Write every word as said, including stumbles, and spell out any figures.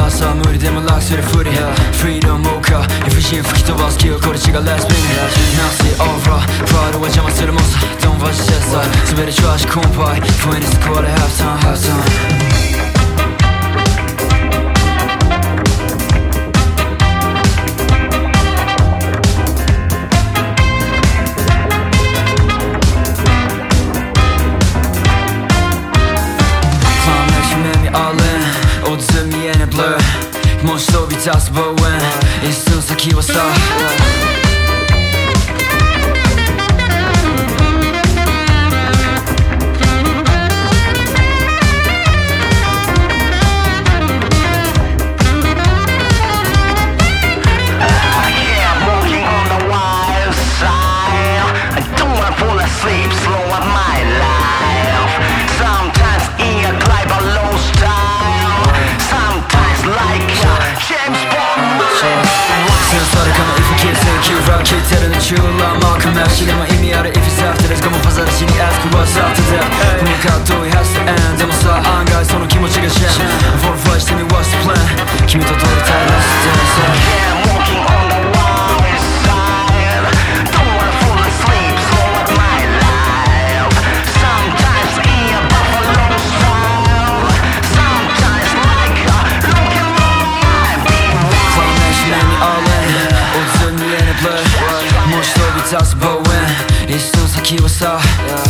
さ無理でも楽するふり Freedom モーカー エフジー 吹き飛ばす記憶これ違う Let's spin it Nasty over プライドは邪魔するもんさ Don't watch the side 滑り調子コンパイ不意に救われ Have time have time Blur もし飛び出す望遠一寸先はさ聞いてるねチューラーマークメッシュでも意味ある If it's after this ゴムパザラシに Ask what's after that 向かう遠い has to end でもさ案外その気持ちがジェン Verify してみ what's the plan 君と撮りたい Let's dance Yeah, walking on the wild side Don't wanna fall asleep, slow up my life Sometimes in a buffalo style Sometimes like a rock and roll life Formation in the all in おず見えない Blur もし飛び出す望遠一寸先はさ